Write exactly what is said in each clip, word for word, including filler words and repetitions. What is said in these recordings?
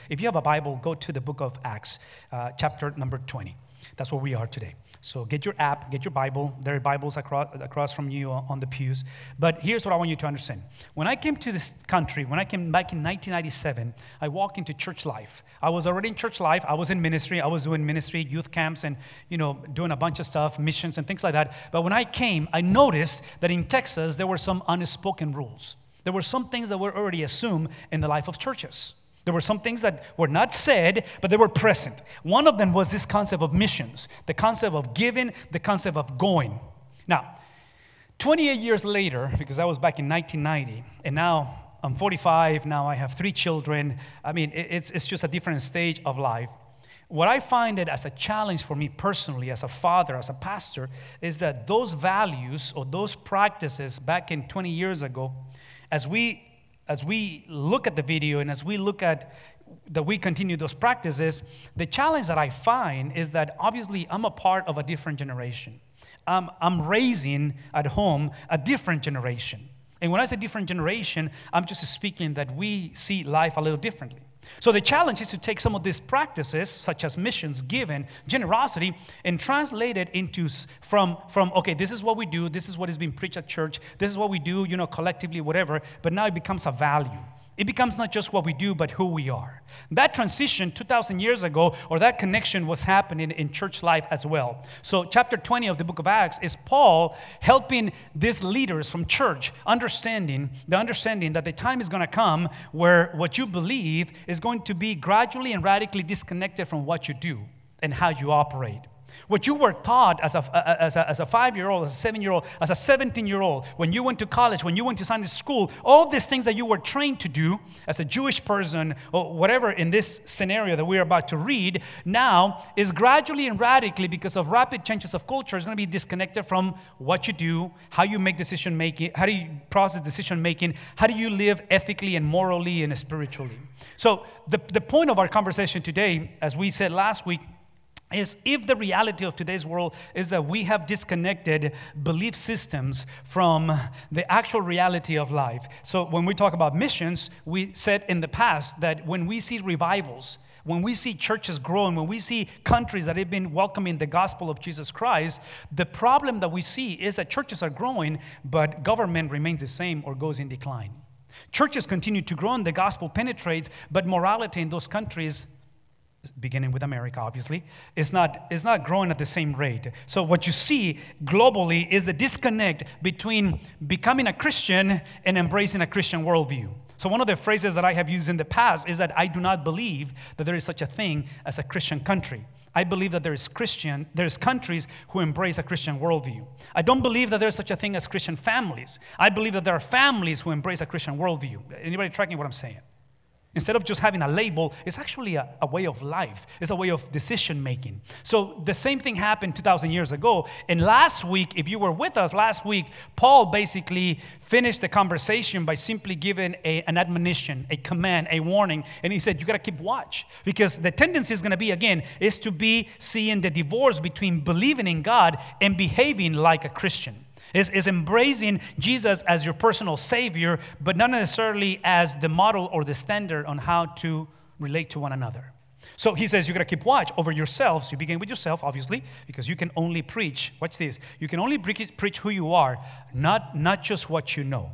If you have a Bible, go to the book of Acts, uh, chapter number twenty. That's where we are today. So get your app, get your Bible. There are Bibles across, across from you on the pews. But here's what I want you to understand. When I came to this country, when I came back in nineteen ninety-seven, I walked into church life. I was already in church life. I was in ministry. I was doing ministry, youth camps, and, you know, doing a bunch of stuff, missions and things like that. But when I came, I noticed that in Texas, there were some unspoken rules. There were some things that were already assumed in the life of churches. There were some things that were not said, but they were present. One of them was this concept of missions, the concept of giving, the concept of going. Now, twenty-eight years later, because that was back in nineteen ninety, and now I'm forty-five, now I have three children. I mean, it's, it's just a different stage of life. What I find it as a challenge for me personally, as a father, as a pastor, is that those values or those practices back in twenty years ago, as we As we look at the video and as we look at that we continue those practices, the challenge that I find is that obviously I'm a part of a different generation. Um, I'm raising at home a different generation. And when I say different generation, I'm just speaking that we see life a little differently. So the challenge is to take some of these practices, such as missions, giving, generosity, and translate it into from, from, okay, this is what we do, this is what is being preached at church, this is what we do, you know, collectively, whatever, but now it becomes a value. It becomes not just what we do, but who we are. That transition two thousand years ago, or that connection was happening in church life as well. So chapter twenty of the book of Acts is Paul helping these leaders from church understanding, the understanding that the time is going to come where what you believe is going to be gradually and radically disconnected from what you do and how you operate. What you were taught as a, as a, as a five-year-old, as a seven-year-old, as a seventeen-year-old, when you went to college, when you went to Sunday school, all these things that you were trained to do as a Jewish person or whatever in this scenario that we're about to read, now is gradually and radically, because of rapid changes of culture, is going to be disconnected from what you do, how you make decision-making, how do you process decision-making, how do you live ethically and morally and spiritually. So the, the point of our conversation today, as we said last week, is if the reality of today's world is that we have disconnected belief systems from the actual reality of life. So when we talk about missions, we said in the past that when we see revivals, when we see churches growing, when we see countries that have been welcoming the gospel of Jesus Christ, the problem that we see is that churches are growing, but government remains the same or goes in decline. Churches continue to grow and the gospel penetrates, but morality in those countries, beginning with America, obviously, is not, is not growing at the same rate. So what you see globally is the disconnect between becoming a Christian and embracing a Christian worldview. So one of the phrases that I have used in the past is that I do not believe that there is such a thing as a Christian country. I believe that there is Christian, there's countries who embrace a Christian worldview. I don't believe that there's such a thing as Christian families. I believe that there are families who embrace a Christian worldview. Anybody tracking what I'm saying? Instead of just having a label, it's actually a, a way of life. It's a way of decision making. So the same thing happened two thousand years ago. And last week, if you were with us last week, Paul basically finished the conversation by simply giving a, an admonition, a command, a warning. And he said, you got to keep watch. Because the tendency is going to be, again, is to be seeing the divorce between believing in God and behaving like a Christian. Is, is embracing Jesus as your personal Savior, but not necessarily as the model or the standard on how to relate to one another. So he says you got to keep watch over yourselves. You begin with yourself, obviously, because you can only preach. Watch this. You can only pre- preach who you are, not, not just what you know.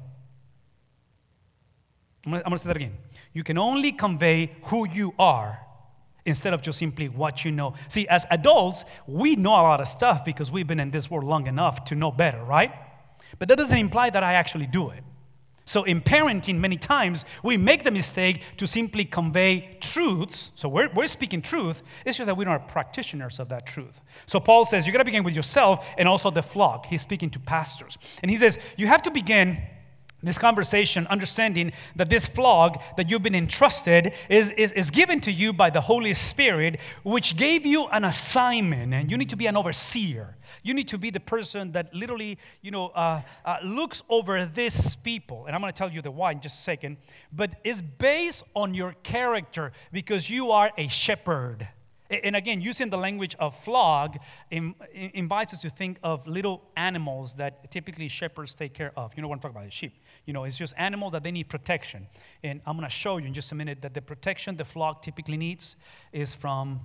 I'm going to say that again. You can only convey who you are instead of just simply what you know. See, as adults, we know a lot of stuff because we've been in this world long enough to know better, right? But that doesn't imply that I actually do it. So in parenting, many times, we make the mistake to simply convey truths. So we're, we're speaking truth. It's just that we don't are practitioners of that truth. So Paul says, you got to begin with yourself and also the flock. He's speaking to pastors. And he says, you have to begin this conversation understanding that this flock that you've been entrusted is, is, is given to you by the Holy Spirit, which gave you an assignment, and you need to be an overseer. You need to be the person that literally, you know, uh, uh, looks over this people. And I'm going to tell you the why in just a second. But it's based on your character because you are a shepherd. And again, using the language of flock invites us to think of little animals that typically shepherds take care of. You know what I'm talking about, sheep. You know, it's just animals that they need protection. And I'm going to show you in just a minute that the protection the flock typically needs is from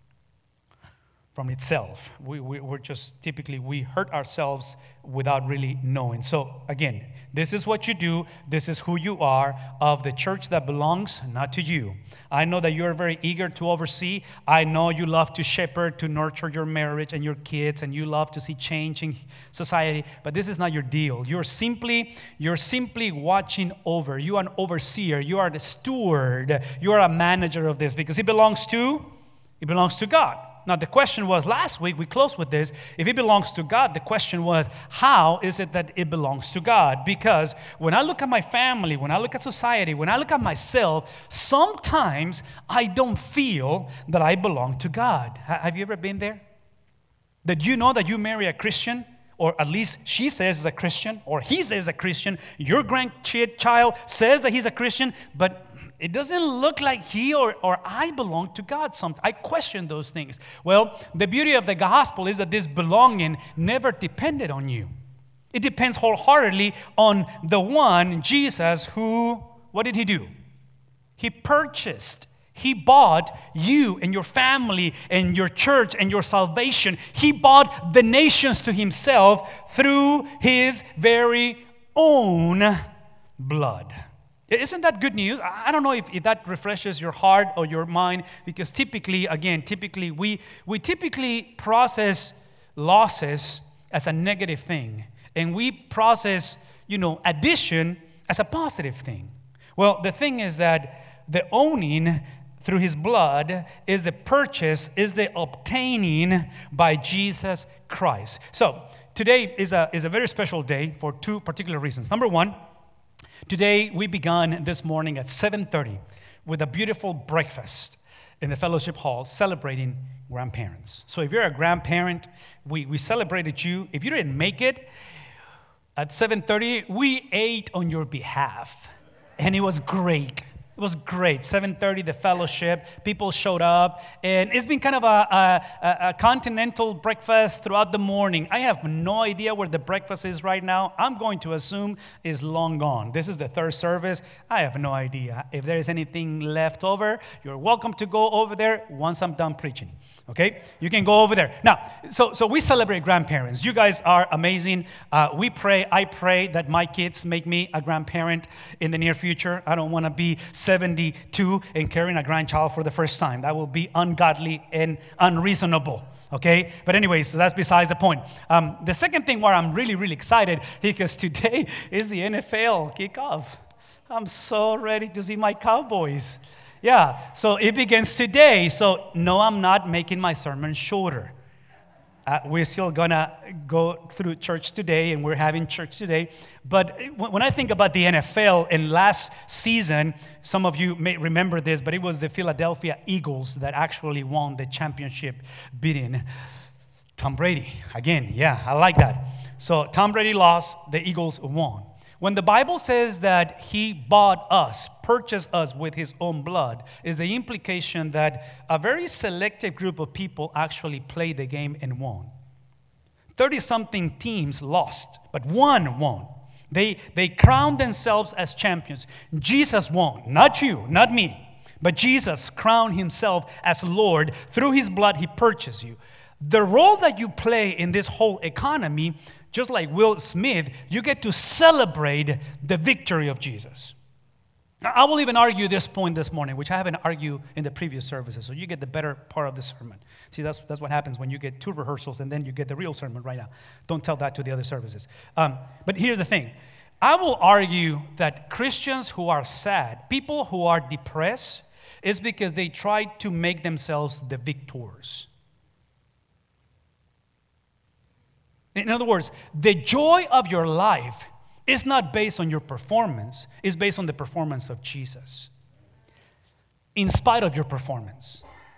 from itself. We, we, we're just typically, we hurt ourselves without really knowing. So again, this is what you do. This is who you are of the church that belongs not to you. I know that you're very eager to oversee. I know you love to shepherd, to nurture your marriage and your kids, and you love to see change in society, but this is not your deal. You're simply, you're simply watching over. You are an overseer. You are the steward. You are a manager of this because it belongs to, it belongs to God. Now, the question was, last week, we closed with this, if it belongs to God, the question was, how is it that it belongs to God? Because when I look at my family, when I look at society, when I look at myself, sometimes I don't feel that I belong to God. Have you ever been there? That you know that you marry a Christian, or at least she says is a Christian, or he says a Christian, your grandchild says that he's a Christian, but it doesn't look like he or, or I belong to God. Some, I question those things. Well, the beauty of the gospel is that this belonging never depended on you. It depends wholeheartedly on the one, Jesus, who, what did he do? He purchased. He bought you and your family and your church and your salvation. He bought the nations to himself through his very own blood. Isn't that good news? I don't know if, if that refreshes your heart or your mind, because typically, again, typically, we, we typically process losses as a negative thing, and we process, you know, addition as a positive thing. Well, the thing is that the owning through his blood is the purchase, is the obtaining by Jesus Christ. So today is a, is a very special day for two particular reasons. Number one, today, we began this morning at seven thirty with a beautiful breakfast in the fellowship hall celebrating grandparents. So if you're a grandparent, we, we celebrated you. If you didn't make it, at seven thirty, we ate on your behalf, and it was great. It was great. seven thirty, the fellowship, people showed up, and it's been kind of a, a, a continental breakfast throughout the morning. I have no idea where the breakfast is right now. I'm going to assume it's long gone. This is the third service. I have no idea. If there is anything left over, you're welcome to go over there once I'm done preaching. Okay? You can go over there. Now, so so we celebrate grandparents. You guys are amazing. Uh, we pray, I pray that my kids make me a grandparent in the near future. I don't want to be seventy-two and carrying a grandchild for the first time. That will be ungodly and unreasonable. Okay? But anyways, so that's besides the point. Um, the second thing where I'm really, really excited, because today is the N F L kickoff. I'm so ready to see my Cowboys. Yeah, so it begins today. So no, I'm not making my sermon shorter. Uh, we're still gonna go through church today, and we're having church today. But when I think about the N F L in last season, some of you may remember this, but it was the Philadelphia Eagles that actually won the championship, beating Tom Brady. Again, yeah, I like that. So Tom Brady lost, the Eagles won. When the Bible says that he bought us, purchased us with his own blood, is the implication that a very selective group of people actually played the game and won. thirty-something teams lost, but one won. They, they crowned themselves as champions. Jesus won, not you, not me, but Jesus crowned himself as Lord. Through his blood, he purchased you. The role that you play in this whole economy, just like Will Smith, you get to celebrate the victory of Jesus. Now, I will even argue this point this morning, which I haven't argued in the previous services, so you get the better part of the sermon. See, that's, that's what happens when you get two rehearsals and then you get the real sermon right now. Don't tell that to the other services. Um, but here's the thing. I will argue that Christians who are sad, people who are depressed, is because they try to make themselves the victors. In other words, the joy of your life is not based on your performance. It's based on the performance of Jesus. In spite of your performance.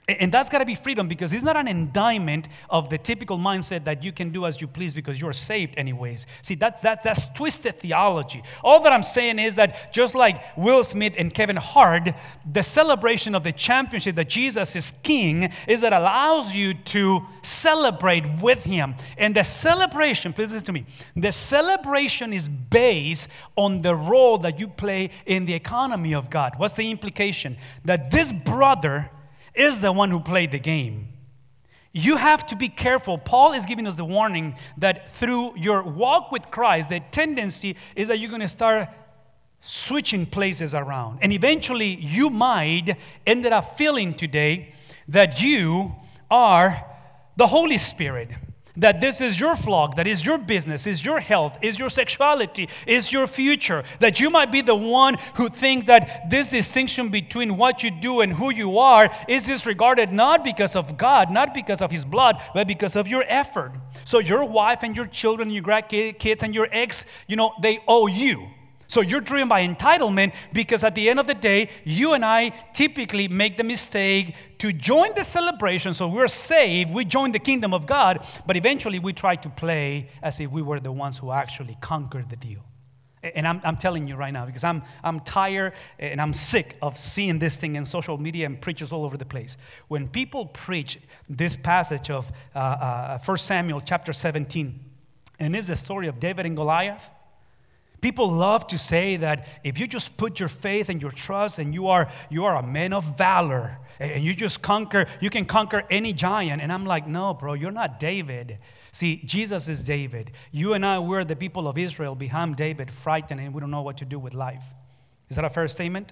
And that's got to be freedom, because it's not an indictment of the typical mindset that you can do as you please because you're saved anyways. See, that, that, that's twisted theology. All that I'm saying is that just like Will Smith and Kevin Hart, the celebration of the championship that Jesus is king is that allows you to celebrate with him. And the celebration, please listen to me, the celebration is based on the role that you play in the economy of God. What's the implication? That this brother is the one who played the game. You have to be careful. Paul is giving us the warning that through your walk with Christ, the tendency is that you're going to start switching places around. And eventually, you might end up feeling today that you are the Holy Spirit. That this is your flock, that is your business, is your health, is your sexuality, is your future. That you might be the one who thinks that this distinction between what you do and who you are is disregarded not because of God, not because of his blood, but because of your effort. So your wife and your children, your grandkids and your ex, you know, they owe you. So you're driven by entitlement because at the end of the day, you and I typically make the mistake to join the celebration. So we're saved, we join the kingdom of God, but eventually we try to play as if we were the ones who actually conquered the deal. And I'm, I'm telling you right now, because I'm, I'm tired and I'm sick of seeing this thing in social media and preachers all over the place. When people preach this passage of uh, uh, First Samuel chapter seventeen, and it's the story of David and Goliath, people love to say that if you just put your faith and your trust and you are you are a man of valor and you just conquer, you can conquer any giant. And I'm like, no, bro, you're not David. See, Jesus is David. You and I, we're the people of Israel behind David, frightened, and we don't know what to do with life. Is that a fair statement?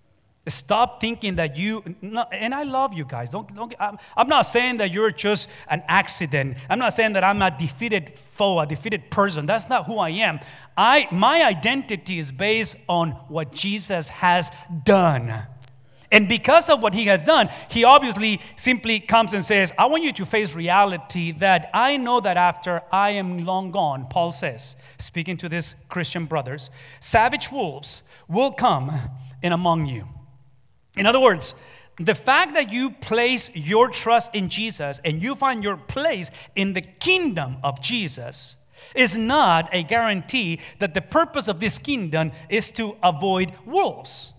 Stop thinking that you, no, and I love you guys. Don't, don't, I'm, I'm not saying that you're just an accident. I'm not saying that I'm a defeated foe, a defeated person. That's not who I am. I, my identity is based on what Jesus has done. And because of what he has done, he obviously simply comes and says, I want you to face reality that I know that after I am long gone, Paul says, speaking to these Christian brothers, savage wolves will come in among you. In other words, the fact that you place your trust in Jesus and you find your place in the kingdom of Jesus is not a guarantee that the purpose of this kingdom is to avoid wolves.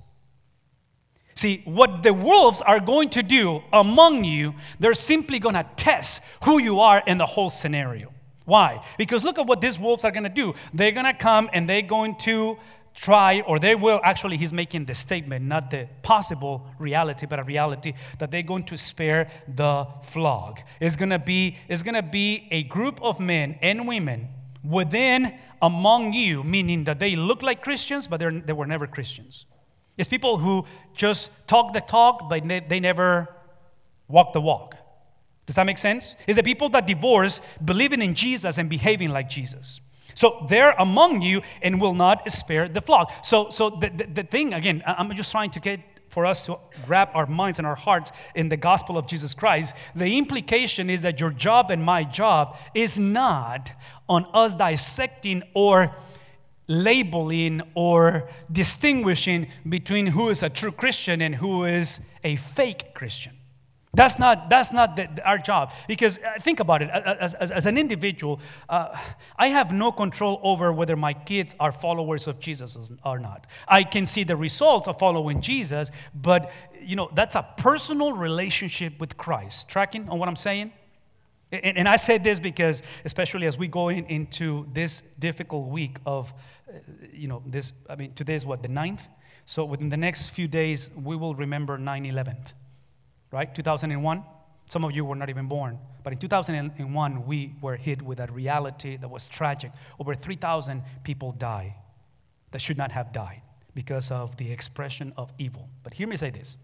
See, what the wolves are going to do among you, they're simply going to test who you are in the whole scenario. Why? Because look at what these wolves are going to do. They're going to come and they're going to try, or they will, actually he's making the statement, not the possible reality, but a reality that they're going to spare the flock. It's going to be, it's going to be a group of men and women within, among you, meaning that they look like Christians, but they're, they were never Christians. It's people who just talk the talk, but they, they never walk the walk. Does that make sense? It's the people that divorce, believing in Jesus and behaving like Jesus. So they're among you and will not spare the flock. So, so the, the, the thing, again, I'm just trying to get for us to wrap our minds and our hearts in the gospel of Jesus Christ. The implication is that your job and my job is not on us dissecting or labeling or distinguishing between who is a true Christian and who is a fake Christian. That's not, that's not the, the, our job. Because uh, think about it, as, as, as an individual, uh, I have no control over whether my kids are followers of Jesus or not. I can see the results of following Jesus, but you know that's a personal relationship with Christ. Tracking on what I'm saying? And, and I say this because, especially as we go in, into this difficult week of, uh, you know, this, I mean, today is what, the ninth? So within the next few days, we will remember nine eleven. Right, two thousand one, some of you were not even born. But in two thousand one, we were hit with a reality that was tragic. Over three thousand people died that should not have died because of the expression of evil. But hear me say this.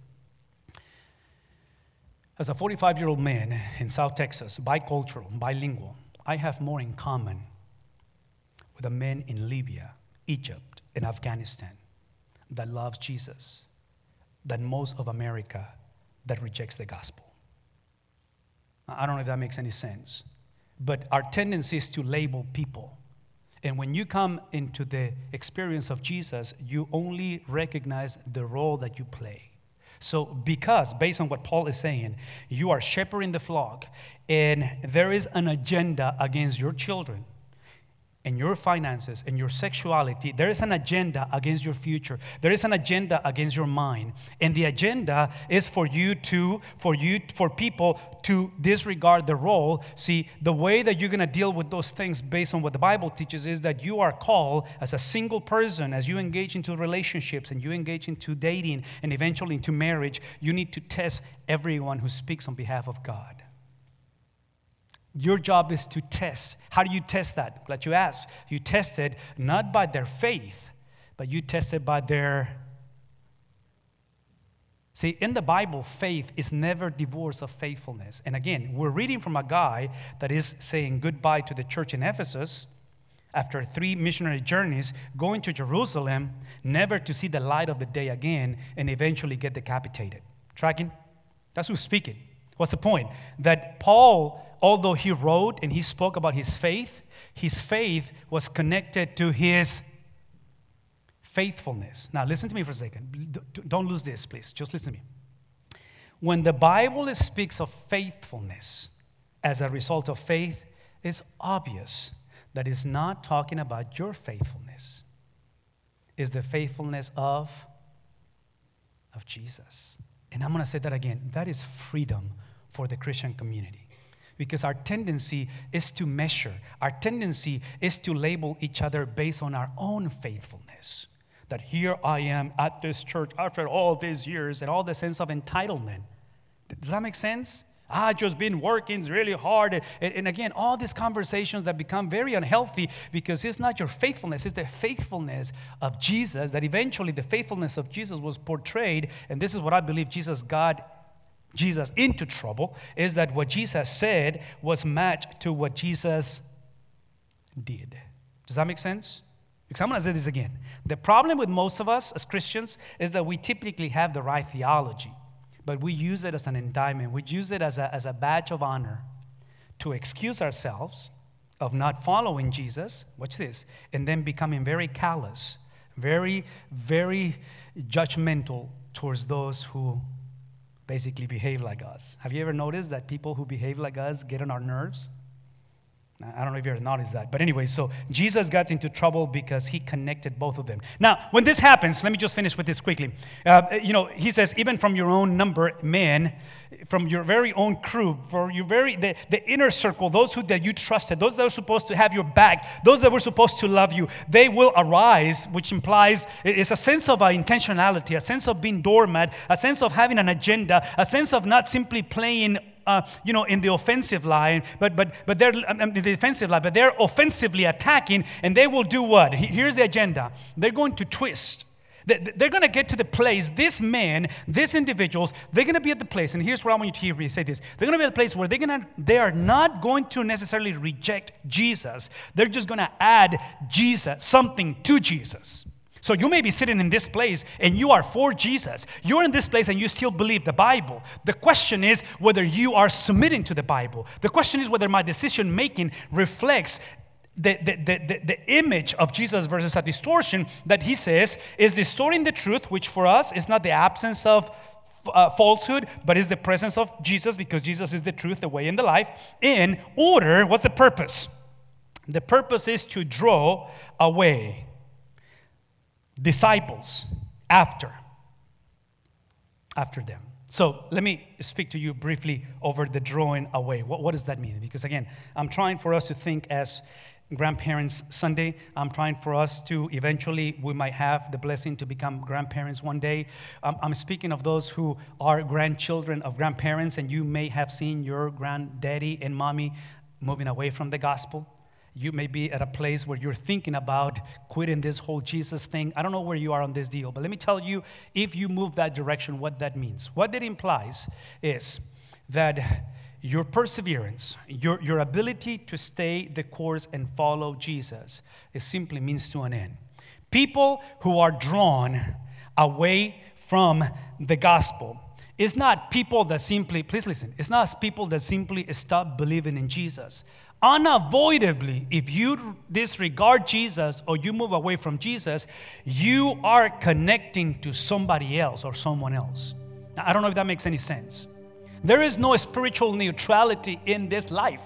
As a forty-five-year-old man in South Texas, bicultural, bilingual, I have more in common with a man in Libya, Egypt, and Afghanistan that loves Jesus than most of America that rejects the gospel. I don't know if that makes any sense. But our tendency is to label people. And when you come into the experience of Jesus, you only recognize the role that you play. So because, based on what Paul is saying, you are shepherding the flock, and there is an agenda against your children, and your finances and your sexuality, there is an agenda against your future. There is an agenda against your mind. And the agenda is for you to, for you, for people to disregard the role. See, the way that you're going to deal with those things based on what the Bible teaches is that you are called as a single person, as you engage into relationships and you engage into dating and eventually into marriage, you need to test everyone who speaks on behalf of God. Your job is to test. How do you test that? Glad you asked. You test it not by their faith, but you test it by their... See, in the Bible, faith is never divorced of faithfulness. And again, we're reading from a guy that is saying goodbye to the church in Ephesus after three missionary journeys, going to Jerusalem, never to see the light of the day again, and eventually get decapitated. Tracking? That's who's speaking. What's the point? That Paul, although he wrote and he spoke about his faith, his faith was connected to his faithfulness. Now, listen to me for a second. Don't lose this, please. Just listen to me. When the Bible speaks of faithfulness as a result of faith, it's obvious that it's not talking about your faithfulness. It's the faithfulness of, of Jesus. And I'm going to say that again. That is freedom for the Christian community. Because our tendency is to measure. Our tendency is to label each other based on our own faithfulness. That here I am at this church after all these years and all the sense of entitlement. Does that make sense? I've just been working really hard. And, and again, all these conversations that become very unhealthy because it's not your faithfulness, it's the faithfulness of Jesus, that eventually the faithfulness of Jesus was portrayed. And this is what I believe Jesus got Jesus into trouble, is that what Jesus said was matched to what Jesus did. Does that make sense? Because I'm going to say this again. The problem with most of us as Christians is that we typically have the right theology, but we use it as an indictment. We use it as a, as a badge of honor to excuse ourselves of not following Jesus, watch this, and then becoming very callous, very, very judgmental towards those who basically behave like us. Have you ever noticed that people who behave like us get on our nerves? I don't know if you ever noticed that. But anyway, so Jesus got into trouble because he connected both of them. Now, when this happens, let me just finish with this quickly. Uh, you know, he says, even from your own number, men, from your very own crew, for your very, the, the inner circle, those who that you trusted, those that were supposed to have your back, those that were supposed to love you, they will arise, which implies it's a sense of uh, intentionality, a sense of being doormat, a sense of having an agenda, a sense of not simply playing Uh, you know, in the offensive line, but but but they're um, in the defensive line, but they're offensively attacking, and they will do what? Here's the agenda. They're going to twist. They're going to get to the place. This man, these individuals, they're going to be at the place, and here's what I want you to hear me say this. They're going to be at the place where they're going to, they are not going to necessarily reject Jesus. They're just going to add Jesus, something to Jesus. So you may be sitting in this place and you are for Jesus. You're in this place and you still believe the Bible. The question is whether you are submitting to the Bible. The question is whether my decision making reflects the, the, the, the, the image of Jesus versus a distortion that he says is distorting the truth, which for us is not the absence of uh, falsehood, but is the presence of Jesus, because Jesus is the truth, the way, and the life. In order, what's the purpose? The purpose is to draw away disciples after, after them. So let me speak to you briefly over the drawing away. What, what does that mean? Because again, I'm trying for us to think as Grandparents Sunday. I'm trying for us to eventually, we might have the blessing to become grandparents one day. Um, I'm speaking of those who are grandchildren of grandparents, and you may have seen your granddaddy and mommy moving away from the gospel. You may be at a place where you're thinking about quitting this whole Jesus thing. I don't know where you are on this deal, but let me tell you, if you move that direction, what that means. What that implies is that your perseverance, your, your ability to stay the course and follow Jesus, it simply means to an end. People who are drawn away from the gospel, it's not people that simply, please listen, it's not people that simply stop believing in Jesus. Unavoidably, if you disregard Jesus or you move away from Jesus, you are connecting to somebody else or someone else. I don't know if that makes any sense. There is no spiritual neutrality in this life.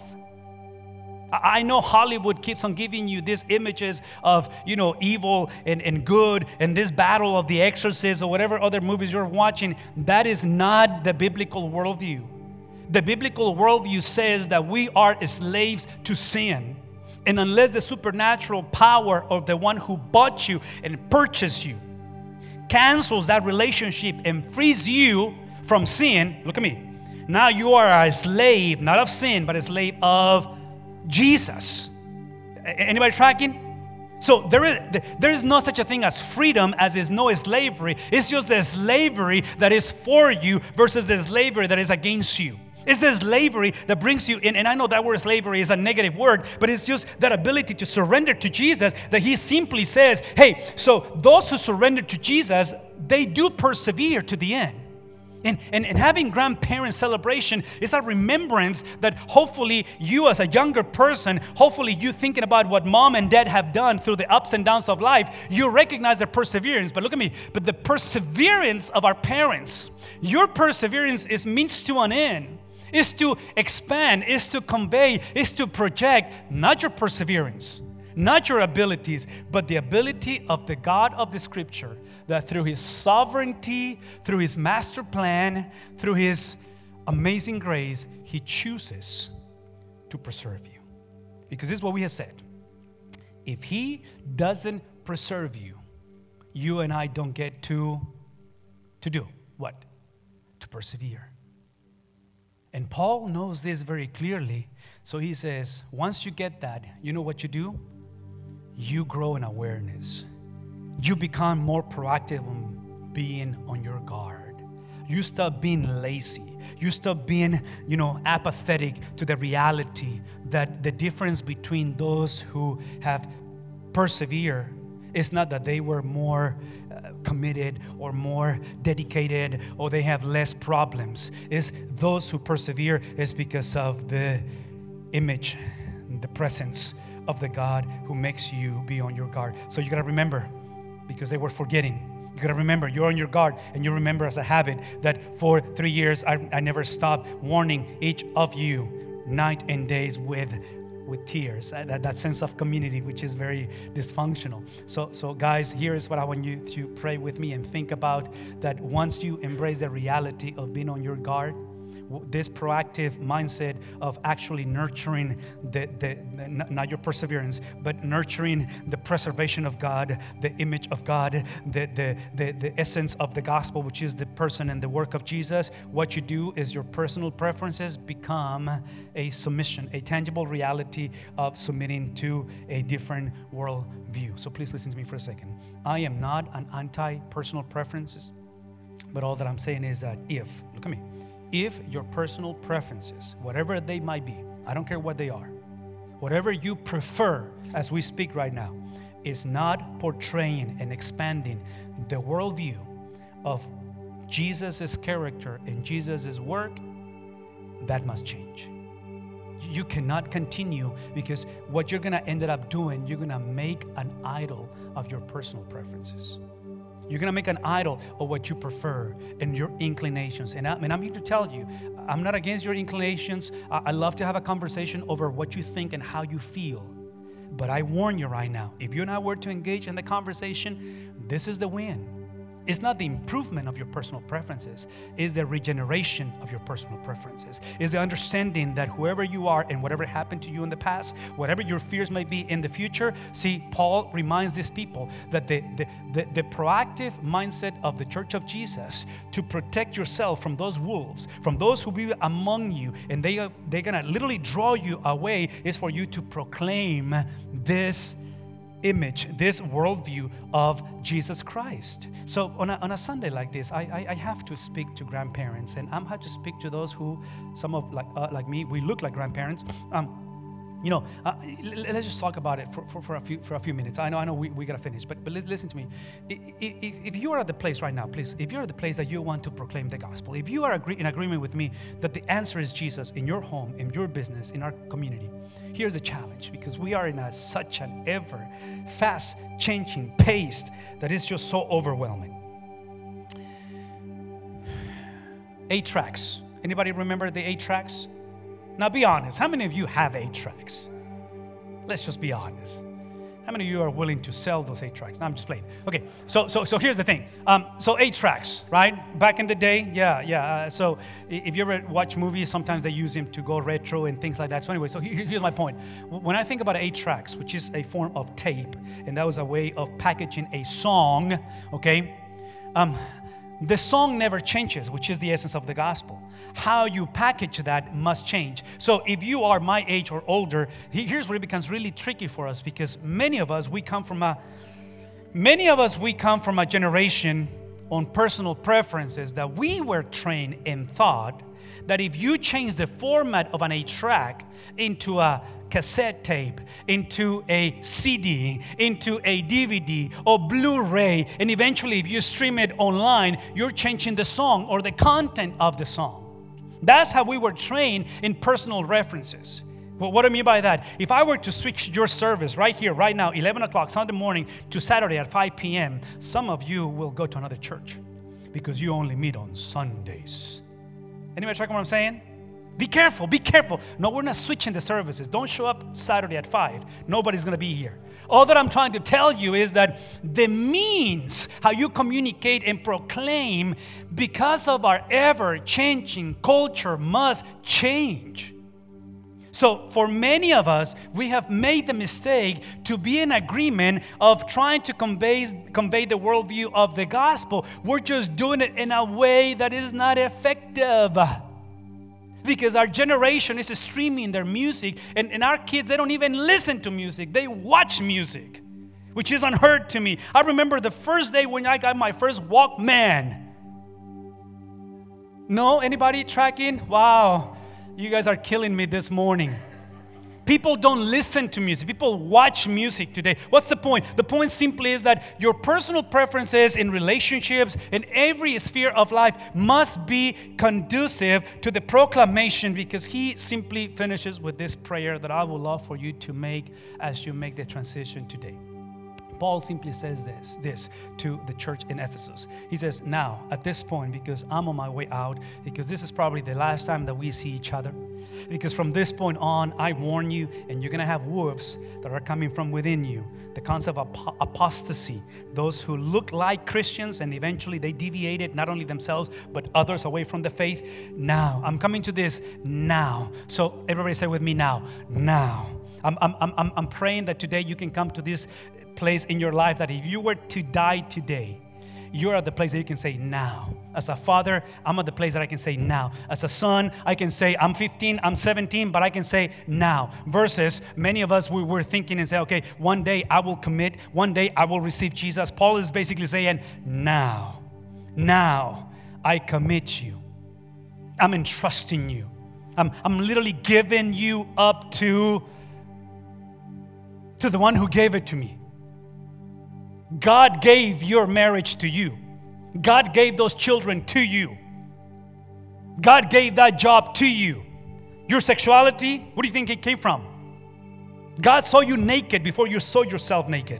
I know Hollywood keeps on giving you these images of, you know, evil and, and good and this battle of the Exorcist or whatever other movies you're watching. That is not the biblical worldview. The biblical worldview says that we are slaves to sin. And unless the supernatural power of the one who bought you and purchased you cancels that relationship and frees you from sin, look at me. Now you are a slave, not of sin, but a slave of Jesus. Anybody tracking? So there is there is no such a thing as freedom as is no slavery. It's just the slavery that is for you versus the slavery that is against you. It's the slavery that brings you in. And I know that word slavery is a negative word, but it's just that ability to surrender to Jesus that he simply says, hey, so those who surrender to Jesus, they do persevere to the end. And, and, and having grandparent celebration is a remembrance that hopefully you as a younger person, hopefully you thinking about what mom and dad have done through the ups and downs of life, you recognize their perseverance. But look at me, but the perseverance of our parents, your perseverance is means to an end, is to expand, is to convey, is to project, not your perseverance, not your abilities, but the ability of the God of the Scripture, that through his sovereignty, through his master plan, through his amazing grace, he chooses to preserve you. Because this is what we have said. If he doesn't preserve you, you and I don't get to, to do what? To persevere. And Paul knows this very clearly. So he says, once you get that, you know what you do? You grow in awareness. You become more proactive on being on your guard. You stop being lazy. You stop being, you know, apathetic to the reality that the difference between those who have persevered is not that they were more uh, committed or more dedicated or they have less problems. It's those who persevere is because of the image, the presence of the God who makes you be on your guard. So you got to remember, because they were forgetting. You got to remember, you're on your guard, and you remember as a habit that for three years, I, I never stopped warning each of you night and days with, with tears. That, that sense of community, which is very dysfunctional. So, so guys, here is what I want you to pray with me and think about, that once you embrace the reality of being on your guard, this proactive mindset of actually nurturing the, the, the, not your perseverance, but nurturing the preservation of God, the image of God, the, the, the, the essence of the gospel, which is the person and the work of Jesus. What you do is your personal preferences become a submission, a tangible reality of submitting to a different world view. So please listen to me for a second. I am not an anti-personal preferences, but all that I'm saying is that if, look at me, if your personal preferences, whatever they might be, I don't care what they are, whatever you prefer as we speak right now, is not portraying and expanding the worldview of Jesus' character and Jesus' work, that must change. You cannot continue, because what you're going to end up doing, you're going to make an idol of your personal preferences. You're going to make an idol of what you prefer and your inclinations. And, I, and I'm here to tell you, I'm not against your inclinations. I, I love to have a conversation over what you think and how you feel. But I warn you right now, if you and I were to engage in the conversation, this is the win. It's not the improvement of your personal preferences. It's the regeneration of your personal preferences. It's the understanding that whoever you are and whatever happened to you in the past, whatever your fears may be in the future. See, Paul reminds these people that the, the, the, the proactive mindset of the Church of Jesus to protect yourself from those wolves, from those who be among you, and they are, they're going to literally draw you away, is for you to proclaim this image, this worldview of Jesus Christ. So on a, on a Sunday like this, I, I, I have to speak to grandparents, and I'm have to speak to those who, some of like uh, like me, we look like grandparents. Um, you know, uh, let's just talk about it for, for, for a few for a few minutes. I know I know we, we gotta finish, but but listen to me. If, if you are at the place right now, please, if you're at the place that you want to proclaim the gospel, if you are agree, in agreement with me that the answer is Jesus in your home, in your business, in our community, here's the challenge, because we are in a, such an ever fast changing pace that is just so overwhelming. eight tracks. Anybody remember the eight tracks? Now be honest. How many of you have eight tracks? Let's just be honest. How many of you are willing to sell those eight tracks? No, I'm just playing. Okay, so so so here's the thing. Um, so eight tracks, right? Back in the day, yeah, yeah. Uh, so if you ever watch movies, sometimes they use them to go retro and things like that. So anyway, so here, here's my point. When I think about eight tracks, which is a form of tape, and that was a way of packaging a song, okay? Um, the song never changes, which is the essence of the gospel. How you package that must change. So if you are my age or older, here's where it becomes really tricky for us, because many of us, we come from a, many of us, we come from a generation on personal preferences that we were trained and thought that if you change the format of an eight track into a cassette tape, into a C D, into a D V D or Blu-ray, and eventually if you stream it online, you're changing the song or the content of the song. That's how we were trained in personal references. Well, what do I mean by that? If I were to switch your service right here, right now, eleven o'clock Sunday morning to Saturday at five p.m., some of you will go to another church because you only meet on Sundays. Anybody track what I'm saying? Be careful, be careful. No, we're not switching the services. Don't show up Saturday at five. Nobody's going to be here. All that I'm trying to tell you is that the means how you communicate and proclaim because of our ever-changing culture must change. So for many of us, we have made the mistake to be in agreement of trying to convey, convey the worldview of the gospel. We're just doing it in a way that is not effective. Because our generation is streaming their music, and, and our kids, they don't even listen to music. They watch music, which is unheard to me. I remember the first day when I got my first Walkman. No? Anybody tracking? Wow. You guys are killing me this morning. People don't listen to music. People watch music today. What's the point? The point simply is that your personal preferences in relationships in every sphere of life must be conducive to the proclamation, because he simply finishes with this prayer that I would love for you to make as you make the transition today. Paul simply says this, this to the church in Ephesus. He says, now, at this point, because I'm on my way out, because this is probably the last time that we see each other, because from this point on, I warn you, and you're going to have wolves that are coming from within you. The concept of ap- apostasy, those who look like Christians and eventually they deviated, not only themselves, but others away from the faith. Now, I'm coming to this now. So everybody say with me now, now. I'm, I'm, I'm, I'm praying that today you can come to this place in your life that if you were to die today, you're at the place that you can say now. As a father, I'm at the place that I can say now. As a son, I can say I'm fifteen, I'm seventeen, but I can say now. Versus many of us, we were thinking and say, okay, one day I will commit, one day I will receive Jesus. Paul is basically saying, now, now I commit you. I'm entrusting you. I'm, I'm literally giving you up to, to the one who gave it to me. God gave your marriage to you. God gave those children to you. God gave that job to you. Your sexuality, what do you think it came from? God saw you naked before you saw yourself naked.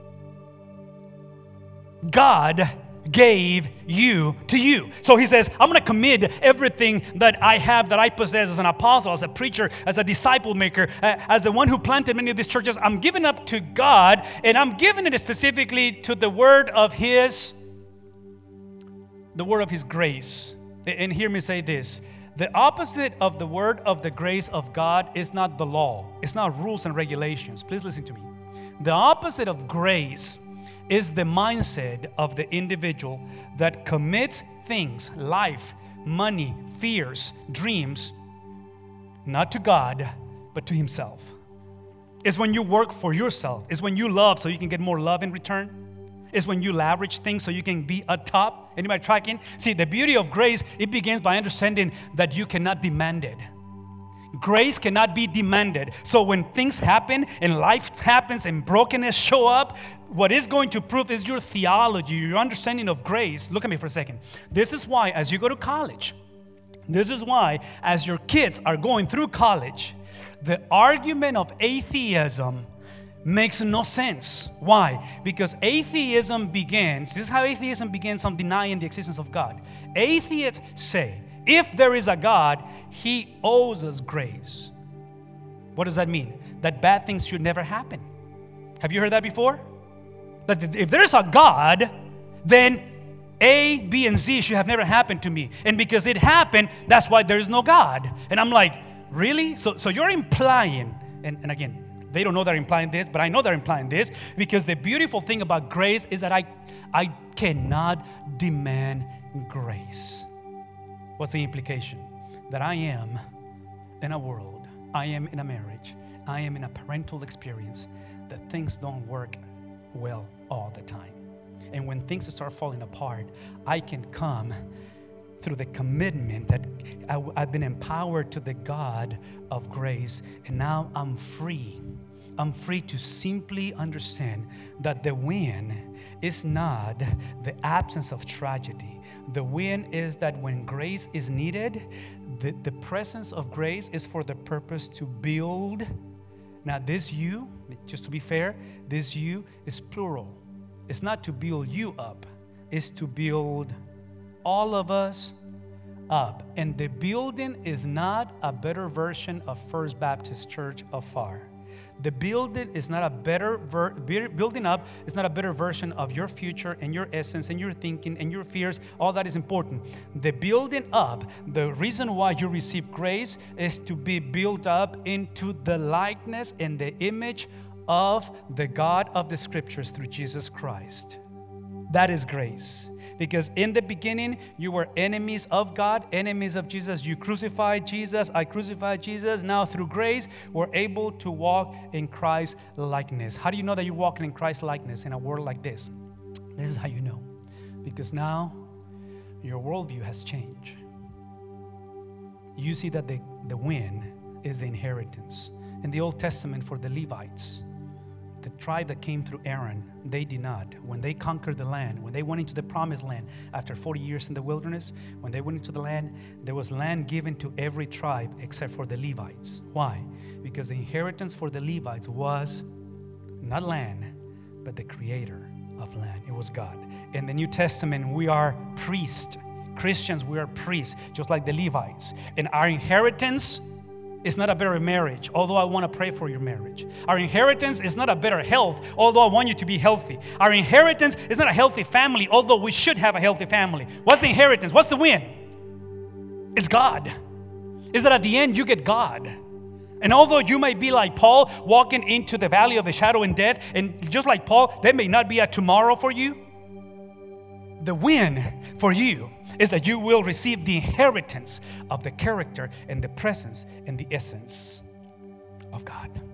God gave you to you. So he says, I'm going to commit everything that I have, that I possess as an apostle, as a preacher, as a disciple maker, uh, as the one who planted many of these churches. I'm giving up to God, and I'm giving it specifically to the word of his, the word of his grace. And hear me say this. The opposite of the word of the grace of God is not the law. It's not rules and regulations. Please listen to me. The opposite of grace is the mindset of the individual that commits things, life, money, fears, dreams, not to God, but to himself. It's when you work for yourself. It's when you love so you can get more love in return. It's when you leverage things so you can be atop. Anybody tracking? See, the beauty of grace, it begins by understanding that you cannot demand it. Grace cannot be demanded. So when things happen and life happens and brokenness show up, what is going to prove is your theology, your understanding of grace. Look at me for a second. This is why as you go to college, this is why as your kids are going through college, the argument of atheism makes no sense. Why? Because atheism begins, this is how atheism begins on denying the existence of God. Atheists say, if there is a God, He owes us grace. What does that mean? That bad things should never happen. Have you heard that before? That if there's a God, then A, B, and Z should have never happened to me. And because it happened, that's why there is no God. And I'm like, really? So, so you're implying, and, and again, they don't know they're implying this, but I know they're implying this, because the beautiful thing about grace is that I, I cannot demand grace. What's the implication? That I am in a world, I am in a marriage, I am in a parental experience, that things don't work well all the time. And when things start falling apart, I can come through the commitment that I, I've been empowered to the God of grace, and now I'm free. I'm free to simply understand that the win is not the absence of tragedy. The win is that when grace is needed, the, the presence of grace is for the purpose to build. Now, this you, just to be fair, this you is plural. It's not to build you up. It's to build all of us up. And the building is not a better version of First Baptist Church of Far. The building is not a better ver- building up. It's not a better version of your future and your essence and your thinking and your fears. All that is important. The building up, the reason why you receive grace is to be built up into the likeness and the image of the God of the Scriptures through Jesus Christ. That is grace. Because in the beginning, you were enemies of God, enemies of Jesus. You crucified Jesus. I crucified Jesus. Now, through grace, we're able to walk in Christ's likeness. How do you know that you're walking in Christ's likeness in a world like this? This is how you know. Because now, your worldview has changed. You see that the, the win is the inheritance. In the Old Testament, for the Levites, the tribe that came through Aaron, they did not. When they conquered the land, when they went into the promised land after forty years in the wilderness, when they went into the land, there was land given to every tribe except for the Levites. Why? Because the inheritance for the Levites was not land, but the creator of land. It was God. In the New Testament, we are priests. Christians, we are priests, just like the Levites. And our inheritance is not a better marriage, although I want to pray for your marriage. Our inheritance is not a better health, although I want you to be healthy. Our inheritance is not a healthy family, although we should have a healthy family. What's the inheritance? What's the win? It's God. Is that at the end you get God. And although you may be like Paul, walking into the valley of the shadow and death, and just like Paul, there may not be a tomorrow for you. The win for you is that you will receive the inheritance of the character and the presence and the essence of God.